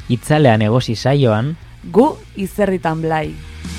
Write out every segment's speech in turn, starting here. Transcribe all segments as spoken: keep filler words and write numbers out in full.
Itzalean egosi saioan, gu izerritan blai.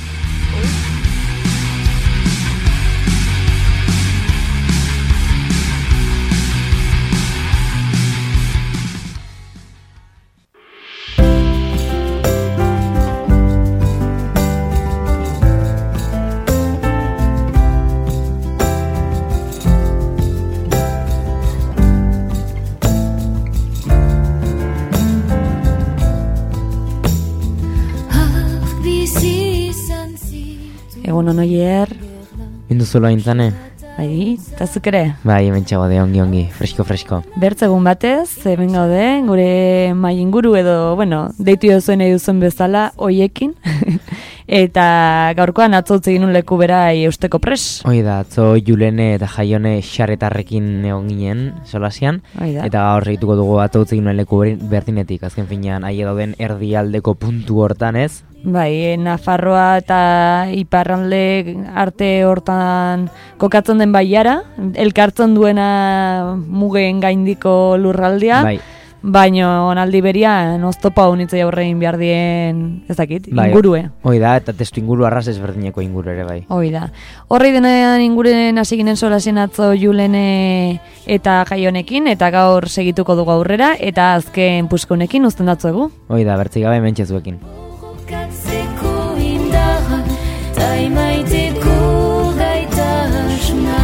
Egun onoier. Induzula intzane? Bai, eta zuk ere? Bai, hemen txagode, ongi ongi, fresko fresko. Bertzegun batez, hemen gaude, gure mai inguru edo, bueno, deitu jozuen nahi duzen bezala, hoiekin. Eta gaurkoan atzo utzi ginun leku bera eusteko pres. Hoi da, atzo Julene eta Jaione xaretarrekin egon ginen solasian. Eta gaur egituko dugu atzo utzi ginuen leku berdinetik, azken finean, ahi dauden erdialdeko puntu hortan ez. Bai, Nafarroa eta iparralde arte hortan kokatzen den baiara, elkartzen duena mugen gaindiko lurraldea, bai. Baina onaldi berian oztopa unitzei aurrein behar dien, ez dakit, bai, ingurue. Hoi da, eta testu inguru arras ezberdineko inguru ere bai. Hoi da. Horri denean inguren hasi ginen solasien atzo Julene eta Jaionekin, eta gaur segituko dugu aurrera, eta azken puskonekin uzten datzuegu. Hoi da, bertzik gabe mentxezuekin. Katzeko indarra, taimaiteko gaitasuna.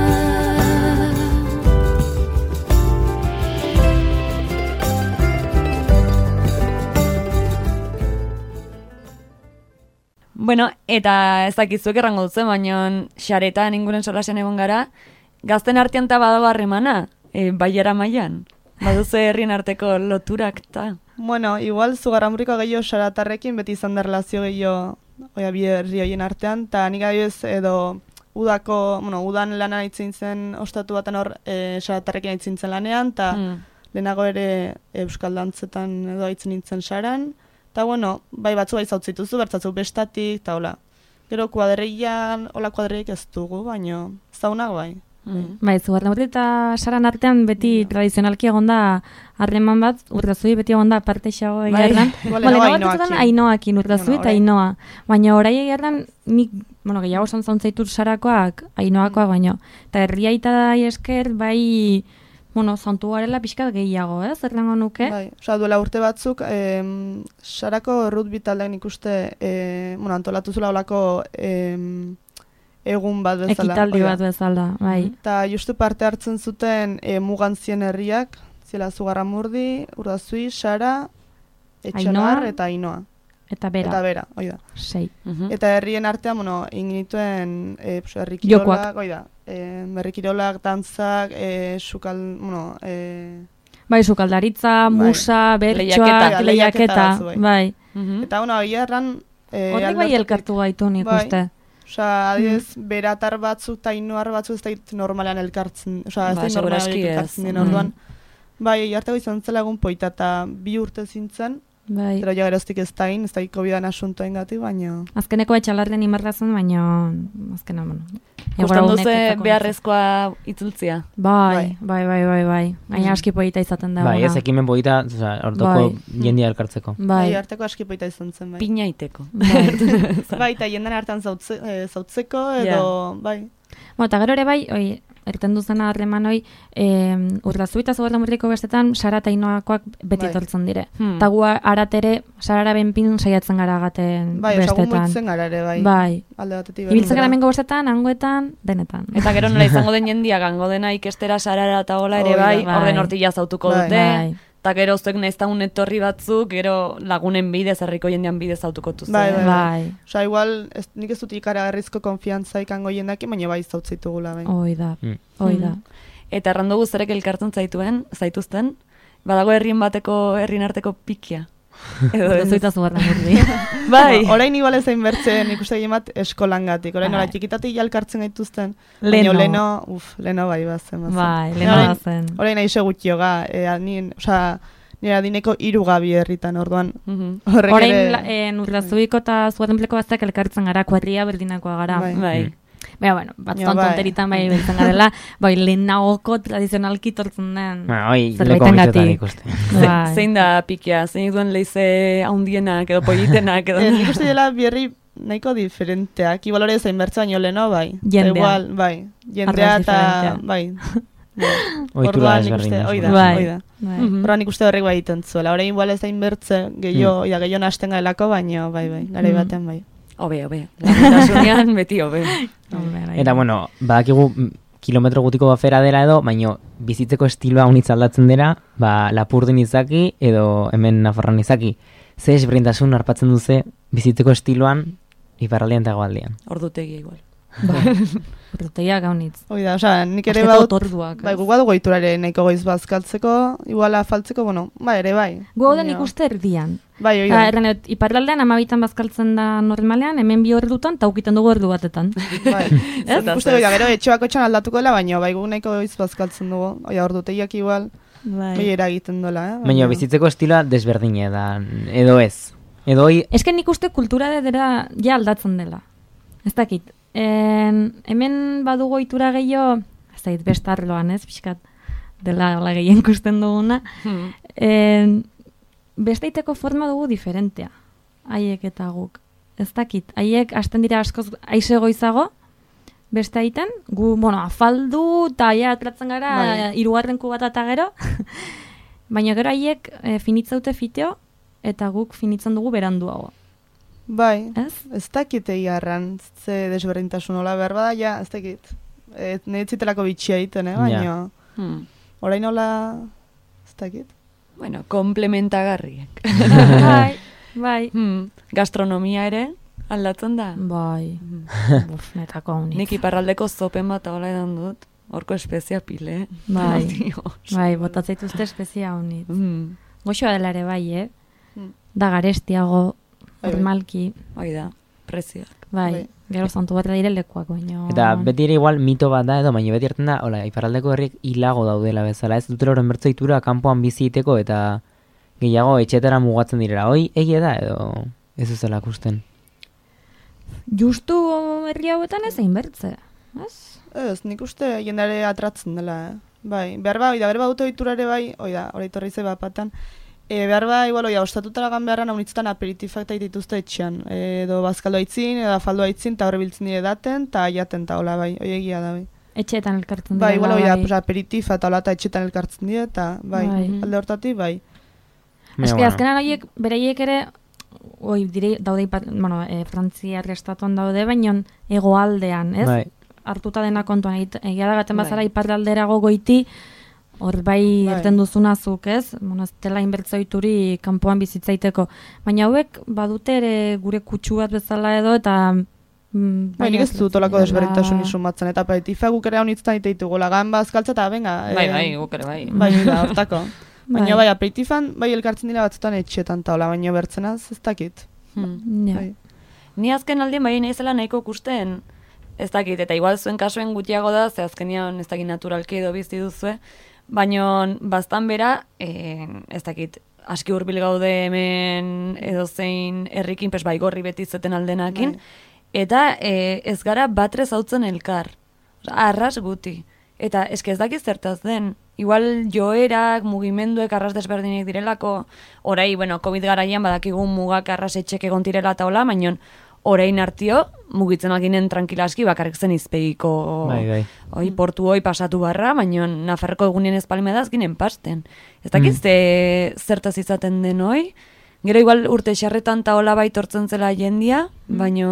Bueno, eta ez dakizuek errango dutzen, baina xaretan inguren solasean egon gara, gazten artean eta badago harremana, e, baiara mailan. Baduze herrien arteko loturak eta... Bueno, igual zugarramuriko gehiago xaratarrekin beti izan da relazio gehiago oia bi herri horien artean, eta nik adibidez edo udako, bueno, udan lana aitzin zen ostatu baten hor e, xaratarrekin aitzin zen lanean, eta mm. lehenago ere euskal dantzetan edo aitzin nintzen xaran, eta bueno, bai batzu bai zautzituzu, bertzatzu bestatik, eta hola. Gero kuadreian, hola kuadreik ez dugu, baina zaunak bai. Mm. Bai, zugarramurri eta saran artean beti tradizionalki egon da harreman bat, Urdazui beti egon da parte xago egarran. Ainoakin Urdazui eta Ainoa. Baina orai egarran nik, bueno, gehiago zantzan zaitut sarakoak Ainoakoak baino. Eta herriaita da esker, bai, bueno, zantu garela pixkat gehiago, ez? Errango nuke? Bai, oza, duela urte batzuk, em, sarako rugby taldean ikuste, eh, bueno, antolatu zula olako... Em, egun bat bezala. Ekitaldi bat bezala, bai. Eta justu parte hartzen zuten e, mugan zien herriak, zela Zugarramurdi, Urdazui, Sara, Etxalar eta Ainoa. Eta bera. Eta bera, hoi da. Sei. Uh-huh. Eta herrien artean, bueno, inginituen e, herrikirolak, hoi da. E, herrikirolak, dantzak, e, sukal, bueno... E, bai, sukaldaritza, bai. Musa, bertxoak, lehiaketa, bai. Uh-huh. Eta, bueno, agia erran... E, Horrek bai elkartu gaitu nik bai. Uste. Osa, adiez, mm. beratar batzuk eta inoar batzuk ez da normalean elkartzen. Osa, ez ba, da normalean elkartzen den orduan. Mm. Bai, jarteko izan zela egun poita eta bi urte zintzen. Bai. Zero ja geroztik ez da in, ez da COVID-an asuntoen gati, baina... Azkeneko etxalarren imarrazen, baina... Azkena, bueno... Gustan duze beharrezkoa itzultzia. Bai, bai, bai, bai, bai. Baina aski poita izaten da. Bai, ez ekimen poita, oza, ortoko bai. Jendia elkartzeko. Bai, harteko aski poita izan zen, bai. Piñaiteko. Bai, eta jendan hartan zautze, e, zautzeko, edo, yeah. bai. Bo, eta gero ere bai, oi, erten duzena harreman hoi, e, Urdazui eta Zugarramurriko bestetan, Sara eta Ainoakoak beti etortzen dire. Hmm. Eta gu aratere, Sarara benpin saiatzen gara gaten bai, bestetan. Bai, osagun gara ere, bai. Bai. Alde batetik. Ibiltzen gara mengo bestetan, hangoetan, denetan. Eta gero nola izango den jendia, gango dena ikestera Sarara eta gola ere, bai, bai. Orden hortila zautuko bai. Dute. Bai. Eta gero zuek nahiz da un etorri batzuk, gero lagunen bidez, herriko jendean bidez autuko tuzen. Bai, bai, bai. Osa, igual, ez, nik ez dut ikaragarrizko konfiantza ikango jendeak, baina bai zautzitugula, bai. Hoi da, mm. hoi da. Mm. Eta errandugu zerek elkartzen zaituen, zaituzten, badago herrien bateko, herrien arteko pikia. Urdazui eta Zugarramurdi. Bai. No, orain igual ezain bertzen ikuste gehiamat eskolangatik. Orain bai. Txikitatik jalkartzen gaituzten. Leno. Leno, uf, leno bai bazen. bazen. Bai, leno bazen. Orain nahi segutioga, e, nien, oza, nire adineko hiru gabi herritan, orduan. Mm-hmm. Orain ere... Urdazuiko eta Zugarramurdiko baztak elkartzen gara, kuadria berdinakoa gara. Bai. bai. Baina, bueno, batzutan bai. Tonteritan bai biltzen garela, bai lehenagoko tradizionalki tortzen den zerbaitetan ikuste. Zein da pikia, zein duen leize haundienak edo politenak edo... Nik uste dela bierri nahiko diferenteak, igual hori zein bertza baino leno, bai. Jendea. Igual, bai, jendea eta, bai. Oitura ezberdin. Oida, oida. Horra nik uste horrek bai iten zuela. Hora igual ez dain bertze, gehiago, mm. gehiago nasten gaelako, baino, bai, bai, gara mm. batean, bai. Obe, obe. Lamentasunean beti, obe. Eta, bueno, badakigu kilometro gutiko bafera dela edo, baino bizitzeko estiloa unitz aldatzen dela, ba, Lapurdin izaki edo hemen Nafarroan izaki. Ze ezberdintasun harpatzen duze bizitzeko estiloan iparraldean eta hegoaldean. Ordutegia igual. Ordutegia gaunitz. Oida, osea, nik ere baut, bai, gu badu goiturare nahiko goiz bazkaltzeko, iguala faltzeko, bueno, ba, ere bai. Gu hau den ikuste erdian. Bai, oida. Errenet, iparraldean amabitan bazkaltzen da normalean, hemen bi ordutan, eta ukiten dugu ordu batetan. Bai, ikuste oida, gero, etxoako txan aldatuko dela, baina, bai, gu nahiko goiz bazkaltzen dugu, oida, ordutegiak igual, bai, bai eragiten dola, eh? Baina, bizitzeko estiloa desberdine da, edo ez. Edo hoi... Ez que nik uste kultura dela ja aldatzen dela. Ez dakit. En, hemen badugu ohitura gehiago, ez dakit bestarloan ez, pixkat dela hola gehien kusten duguna, hmm. en, bestaiteko forma dugu diferentea, haiek eta guk. Ez dakit, haiek hasten dira askoz aize goizago, beste aiten, gu, bueno, afaldu, eta aia atratzen gara, bai. Hirugarrenku bat eta gero, baina gero haiek e, finitzaute fiteo, eta guk finitzen dugu beranduago. Bai, ez, ez dakit egiarran, ze desberdintasun hola behar bada, ja, ez dakit. E, Nehitzitelako bitxia egiten, eh, baina, ja. hmm. orain hola, ez dakit. Bueno, komplementagarriek. bai, bai. Hmm. Gastronomia ere, aldatzen da? Bai, buf, netako honit. Nik iparraldeko zopen bat hola edan dut, horko espezia pile. Bai, bai, botatzaituzte espezia honit. Hmm. Goxoa dela ere bai, eh? Hmm. Da garestiago, normalki. Hoi da, prezioak. Bai, bai. Gero zantu bat dire lekuak, baina... Eta beti ere igual mito bat da edo, baina beti hartzen da, hola, iparraldeko herriek hilago daudela bezala, ez dutela horren bertzo itura kanpoan bizi iteko eta gehiago etxetara mugatzen direla. Hoi, egia da edo ez duzela kusten? Justu herri hauetan ez egin bertze, ez? Ez, nik uste jendare atratzen dela, eh? Bai, behar ba, oida, behar ba dute oiturare bai, oida, hori torri ze bat patan, E, behar ba, igual, oia, ostatutara gan beharran haunitzetan aperitifak eta dituzte etxean. E, edo bazkaldo aitzin, edo afaldo aitzin, eta horre biltzen dire daten, eta jaten, eta hola, bai, oie egia da, bai. Etxeetan elkartzen dira, bai. Igual, oia, pues, aperitifa eta hola, eta etxeetan elkartzen dire, eta, bai, bai. Alde hortatik, bai. Eski, bueno. Azkenan horiek, bereiek ere, oi, dire, daude, bueno, e, Frantziar estatuan daude, baina hegoaldean, ez? Bai. Hartuta dena kontuan, egia da gaten bazara bai. Iparralderago goiti, hor bai erten duzunazuk, ez? Bueno, ez dela inbertzoituri kanpoan bizitzaiteko. Baina hauek badute ere gure kutsu bat bezala edo, eta... Mm, bai, nik ez dut olako desberdintasun izun batzen, eta aperitifak guk ere haunitzen iteitugu, lagan bazkaltza eta venga. Bai, bai, guk ere bai. Bai, da, hortako. Baina bai, aperitifan, bai elkartzen dira batzutan etxetan taula, baina bertzenaz ez dakit. Hmm. Bai. Ni azken aldien bai nahizela nahiko kusten, ez dakit, eta igual zuen kasuen gutiago da, ze azkenian ez dakit naturalki edo bizi duzue, baina baztan bera, e, ez dakit, aski hurbil gaude hemen edo zein herrikin, pes bai gorri beti zeten aldenakin, bai. Eta e, ez gara batre zautzen elkar, arras guti. Eta eske ez dakit zertaz den, igual joerak, mugimenduek arras desberdinek direlako, orai, bueno, COVID garaian badakigun mugak arras etxek egon direla eta hola, baina orain hartio, mugitzen alginen tranquilaski, bakarrik zen izpegiko bai, bai. Oi, portu hoi pasatu barra, baina Nafarroko egunien espalmedaz ginen pasten. Ez dakiz mm. zertaz izaten den hoi, gero igual urte xarretan ta hola bai tortzen zela jendia, mm. baina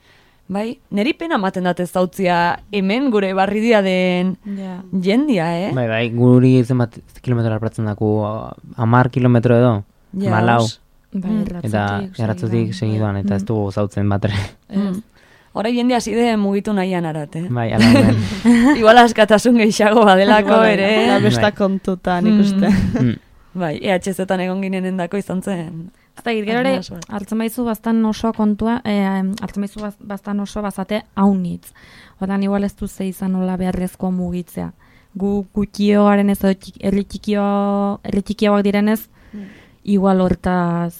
bai, neri pena maten datez zautzia hemen gure barridia den yeah. jendia, eh? Bai, bai, guri zenbat kilometro harpratzen daku, hamar kilometro edo, yeah, malau. Bai, eta erratzutik segiduan, eta ez dugu zautzen bat ere. Mm. Hora jende hasi de mugitu nahian arat, eh? Bai, ala ben. Igual askatasun gehiago badelako ere. Da besta kontutan ikuste. Mm. Bai, E H Z-etan egon ginenen dako izan zen. Eta gero ere, hartzen baizu bastan oso kontua, eh, hartzen baizu bastan oso bazate haunitz. Hortan igual ez du ze izan nola beharrezko mugitzea. Gu gutioaren ez, erri txikioak direnez, mm. igual hortaz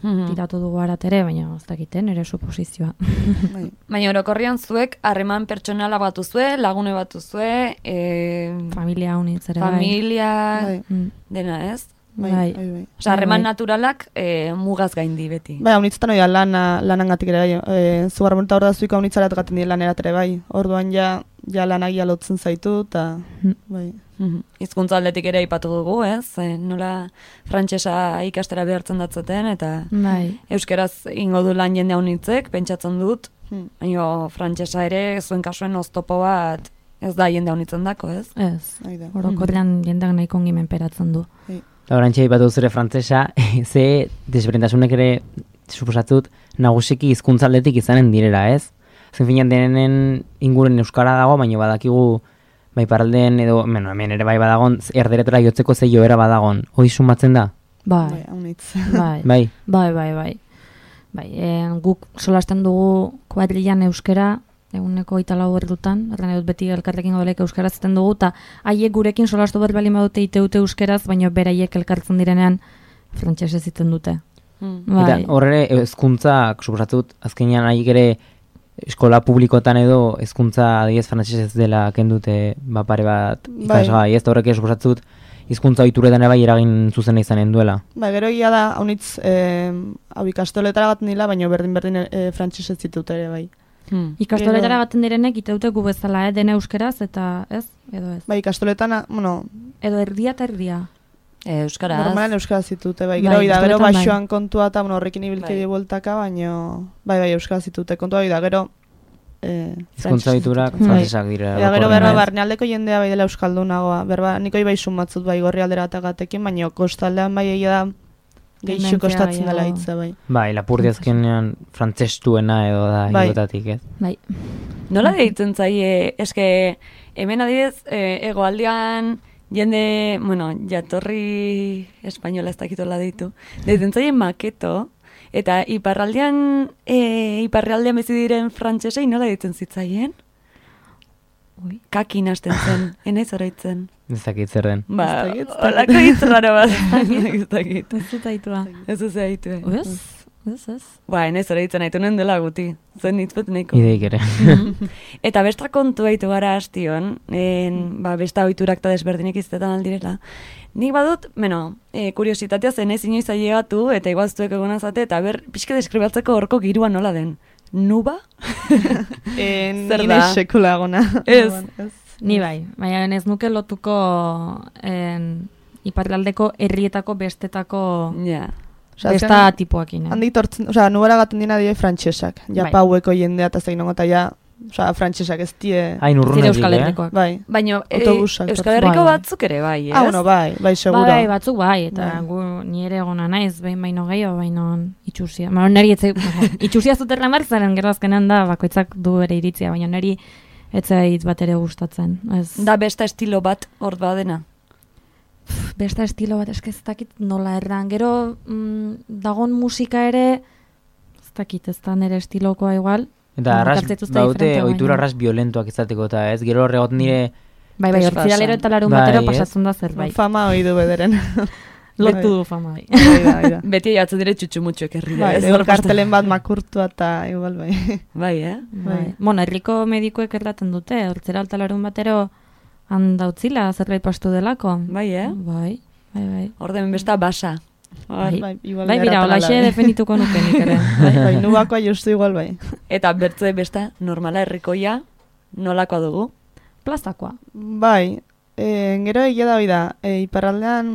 tiratu dugu arat ere, baina ez dakiten, ere suposizioa. Baina orokorrian zuek harreman pertsonala batu zue, lagune batu zue, e... familia unitz ere familia, bai. Dena ez? Bai, bai, bai. Osa, harreman naturalak e, mugaz gaindi beti. Bai, unitzetan oia lana, lanangatik ere bai. E, Zugar moneta hor da zuika unitzarat gaten dira lanerat ere bai. Orduan ja, ja lanagia lotzen zaitu, eta bai. Hizkuntza aldetik ere aipatu dugu, ez? E, nola frantsesa ikastera behartzen datzeten, eta bai. Euskeraz ingo du lan jende unitzek, pentsatzen dut, baina frantsesa ere zuen kasuen oztopo bat ez da jende unitzen dako, ez? Ez, orokorrean jendeak nahiko ongi menperatzen du. Eta horantxe aipatu zure frantsesa, ze desberdintasunek ere suposatzut nagusiki hizkuntza aldetik izanen direla, ez? Zen finean denen inguren euskara dago, baina badakigu bai paralden edo, bueno, hemen ere bai badagon, erderetara jotzeko ze joera badagon. Hoi sumatzen da? Bai, bai, bai, bai, bai, bai. Bai, e, guk solasten dugu kuadrilan euskera, eguneko italau erdutan, erran edut beti elkarrekin gaudeleik euskaraz zeten dugu, eta haiek gurekin solastu bat bali madute iteute euskaraz, baina beraiek elkartzen direnean frantsesez ziten dute. Mm. Bai. Eta horre hezkuntzak suposatzut, azkenean haiek ere eskola publikotan edo hezkuntza adibidez frantsesez dela kendute bapare bat ikasgai, ez da horrek suposatzut hizkuntza ohituretan bai eragin zuzena izanen duela. Ba, gero egia da, haunitz, eh, hau ikastoletara gaten dila, baina berdin-berdin eh, frantsesez zitut ere bai. Hmm. Ikastoletara gaten direnek iteute gu bezala, eh, dena euskeraz eta ez, edo ez. Bai, ikastoletan, bueno, edo erdia eta erdia. E, euskaraz. Normalan euskaraz zitute, bai, gero, bai, da, gero baixoan kontua eta, bueno, horrekin ibilkei bai. Bueltaka, baina, bai, bai, euskaraz zitute, kontua bai da, gero, eh, hizkuntza ohiturak frantsesak dira. Ja, gero berba barnealdeko jendea bai dela euskaldunagoa, berba, niko bai sumatzut bai gorri aldera eta gatekin, baina kostaldean bai egia da, geixo kostatzen dela hitza, bai. Bai, lapurdi azkenean frantzestuena edo da bai. Higotatik, ez? Bai. Nola deitzen zaie, eske, hemen adibidez, eh, egoaldean jende, bueno, jatorri espainola ez dakitola deitu, deitzen zaie maketo, eta iparraldean, eh, iparraldean bezi diren frantsesei nola deitzen zitzaien? Ui, kakin hasten zen, enaiz horreitzen. Ez dakit zer den. Ba, holako hitz raro bat. Ez dakit. Ez dut aitua. Ez dut aitua. Ez? Ez, ez. Ba, enaiz horreitzen aitu nuen dela guti. Zen hitz bet nahiko. Ideik ere. Eta bestra kontu aitu gara hastion, en, ba, besta ohiturak eta desberdinek iztetan aldirela. Nik badut, bueno, e, kuriositatea zen ez inoiz ailegatu, eta iguaztuek egonazate, eta ber, pixka deskribatzeko horko girua nola den. Nuba? Zer da? Sekula egona. Ez. Ni bai, baina ez nuke lotuko en, iparraldeko herrietako bestetako yeah. besta tipuakin. Handik tortzen, osea, nubara gaten dina die frantsesak. Ja bai. Paueko jendea eta zein nongo, eta ja, osea, frantsesak ez die... Hain urrunetik, Euskal Herrikoak. Bai. Baina e, Euskal Herriko bai. Batzuk ere bai, ez? Ah, bueno, bai, bai, seguro. Bai, batzuk bai, eta bai. Gu ni ere egona naiz, behin baino gehiago, baino itxusia. Baina neri etze, itxusia zuterra martzaren gero azkenean da, bakoitzak du ere iritzia, baina neri etzait bat ere gustatzen. Ez... Da besta estilo bat hor badena? Besta estilo bat eske ez dakit nola erran. Gero mm, dagon musika ere ez dakit ez da nire estilokoa igual. Eta arras baute ohitura arras violentoak izateko eta ez gero horregot nire bai bai hortziralero eta larun batero pasatzen da zerbait. Fama hoi du bederen. Lotu du fama bai. Beti jatzen dire txutxumutxuek herri da. Bai, kartelen bat makurtua eta igual bai. Bai, eh? Bai. Bueno, herriko medikuek erraten dute, hortzera alta larun batero handautzila zerbait pastu delako. Bai, eh? Bai, bai, bai. Orden besta basa. Bai, bai, bai bira, olaxe definituko nukenik ere. Bai, bai, nubakoa justu igual bai. Eta bertze besta normala herrikoia nolakoa dugu? Plazakoa. Bai, e, gero egia da bai da, e, iparraldean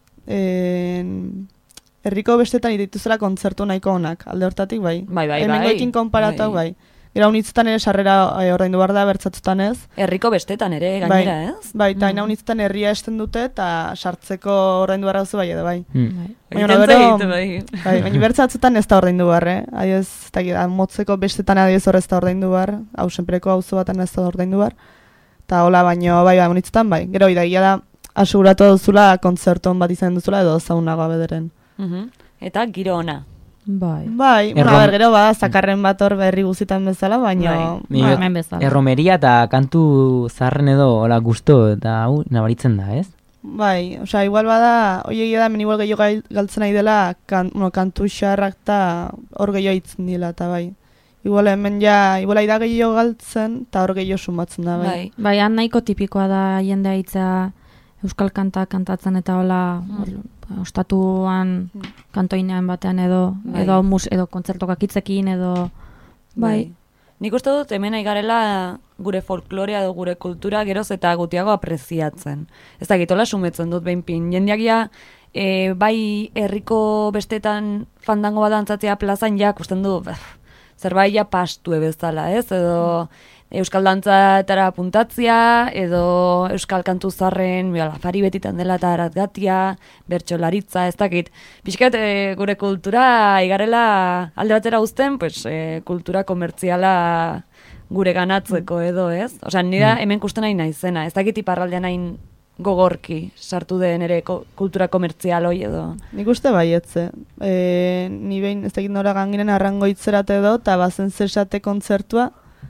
herriko bestetan dituzela kontzertu nahiko onak, alde hortatik bai. Bai, bai, bai. Hemengoekin konparatu bai. Gero unitzetan ere sarrera e, ordaindu behar da bertzatzutan ez. Herriko bestetan ere gainera, bai, ez? Bai, eta mm. unitzetan herria esten dute eta sartzeko ordaindu behar duzu bai edo bai. Mm. Baina bero, bai, baina bertzatzutan ez da ordaindu behar, eh? Adioz, eta motzeko bestetan adioz hor ez da ordaindu behar, hau senpereko auzo baten ez da ordaindu behar. Eta hola, baino, bai, bai, unitzetan bai. Gero, idagia da, aseguratu duzula kontzerton bat izan duzula edo zaunagoa bederen. Uh-huh. Eta giro ona. Bai. Bai, Errom... ber, gero ba, zakarren bat hor berri guzitan bezala, baina... Bai, bai bezala. Erromeria eta kantu zaharren edo, hola, gusto, eta hau, nabaritzen da, ez? Bai, osea, igual bada, hoi egia da, men igual gehiago galtzen nahi dela, kan, bueno, kantu xarrak eta hor gehiago hitzen dila, eta bai. Igual hemen ja, igual aida gehiago galtzen, eta hor gehiago sumatzen da, bai. Bai, bai han nahiko tipikoa da jendea hitza euskal kanta kantatzen eta hola, mm. ostatuan mm. kantoinean batean edo, bai. edo, mus, edo kontzertokak hitzekin edo, bai. bai. Nik uste dut hemen aigarela gure folklorea edo gure kultura geroz eta gutiago apreziatzen. Ez da gitola sumetzen dut behinpin. Jendiagia e, bai herriko bestetan fandango bat dantzatzea plazan ja kusten du zerbait ja pastu bezala, ez? Edo euskal dantzatara puntatzia, edo euskal kantu zarren afari betitan dela eta aratgatia, bertsolaritza, ez dakit. Pixkat e, gure kultura igarela alde batera uzten, pues, e, kultura komertziala gure ganatzeko edo, ez? Osea, nira hemen kusten nahi naizena, ez dakit iparraldean hain gogorki sartu den ere ko, kultura komertzial hoi edo. Nik uste baietze. E, ni behin ez dakit nora ganginen arrangoitzerat edo, eta bazen zesate kontzertua,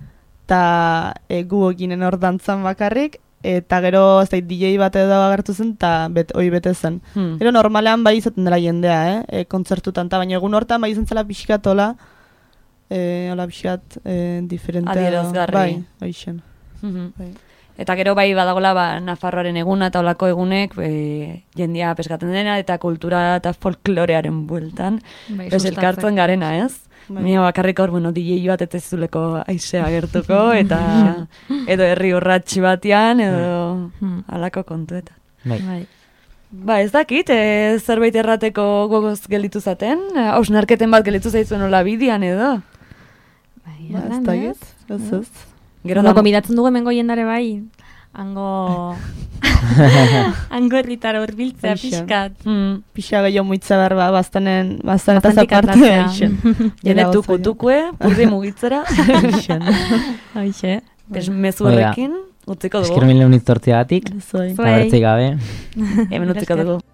eta e, gu eginen hor dantzan bakarrik, eta gero ez da D J bat edo agertu zen, eta bet, oi bete zen. Hmm. Gero normalean bai izaten dela jendea, eh? E, kontzertutan, eta baina egun hortan bai izan zela pixikatola, e, hola pixkat e, diferentea. Adierazgarri. Bai, oixen. Mm-hmm. Bai. Eta gero bai badagola ba, Nafarroaren eguna eta olako egunek e, jendia peskatzen dena eta kultura eta folklorearen bueltan. Bai, ez elkartzen garena, ez? Bai. Mia bakarrik hor, bueno, D J bat ez zuleko aizea gertuko, eta edo herri urratxi batean, edo halako kontuetan. Bai. Bai. Ba, ez dakit, e, zerbait errateko gogoz gelitu zaten, hausnarketen bat gelitu zaizuen hola bidian edo. Bai, ba, ez dakit, ez ez. Gero da konbidatzen dugu hemengo jendare bai, hango hango herritar urbiltzea pixkat. Mm. Pixa gehiago muitza behar ba, bastanen, bastan eta zaparte. Jene tuku-tukue, purdi mugitzera. Hoxe. Mezu horrekin, utziko dugu. Esker mil neuniz tortziagatik, Zoi. eta bertzei gabe. Hemen utziko dugu.